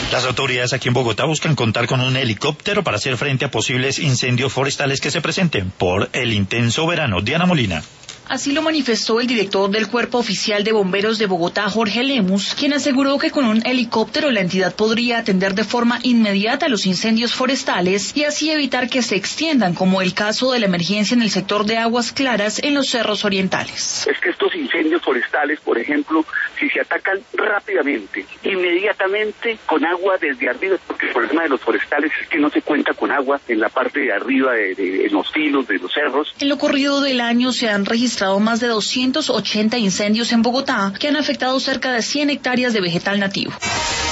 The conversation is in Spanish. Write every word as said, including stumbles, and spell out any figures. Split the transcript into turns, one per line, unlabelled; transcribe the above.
Las autoridades aquí en Bogotá buscan contar con un helicóptero para hacer frente a posibles incendios forestales que se presenten por el intenso verano. Diana Molina.
Así lo manifestó el director del Cuerpo Oficial de Bomberos de Bogotá, Jorge Lemus, quien aseguró que con un helicóptero la entidad podría atender de forma inmediata los incendios forestales y así evitar que se extiendan, como el caso de la emergencia en el sector de Aguas Claras en los cerros orientales.
Es que estos incendios forestales, por ejemplo, si se atacan rápidamente, inmediatamente con agua desde arriba, porque el problema de los forestales es que no se cuenta con agua en la parte de arriba, de, de, en los filos de los cerros.
En lo corrido del año se han registrado más de doscientos ochenta incendios en Bogotá que han afectado cerca de cien hectáreas de vegetal nativo.